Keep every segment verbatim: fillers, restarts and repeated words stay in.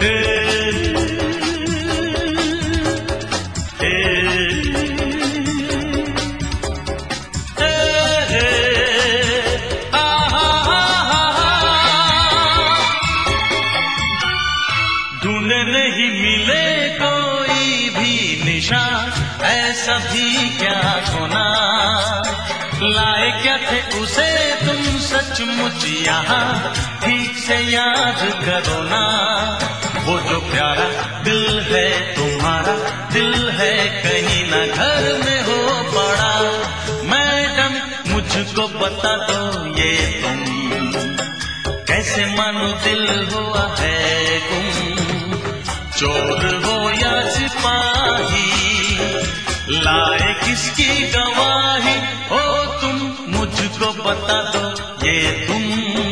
ढूंढे नहीं मिले कोई भी निशान, ऐसा भी क्या होना, लाए क्या थे उसे तुम सचमुच यहाँ, ठीक से याद करो ना। वो जो प्यारा दिल है तुम्हारा, दिल है कहीं ना घर में हो पड़ा। मैडम मुझको बता दो ये तुम, कैसे मानो दिल हुआ है गुम, चोर हो या सिपाही, लाए किसकी गवाही हो तुम, मुझको बता दो ये तुम।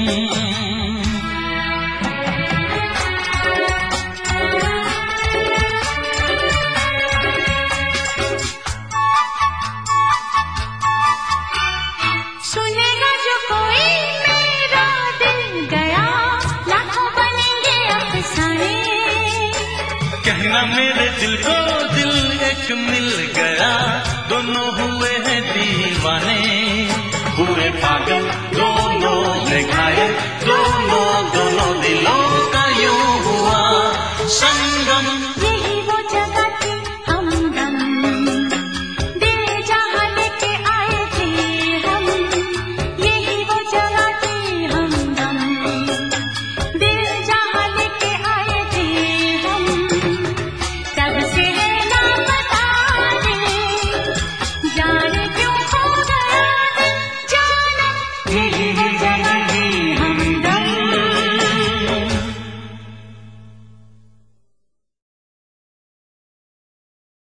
सुनेगा जो कोई मेरा दिल गया, लाखों बनेंगे अफसाने। कहना मेरे दिल को दिल एक मिल गया, दोनों हुए हैं दीवाने, हुए पागल दोनों ने घायल दोनों।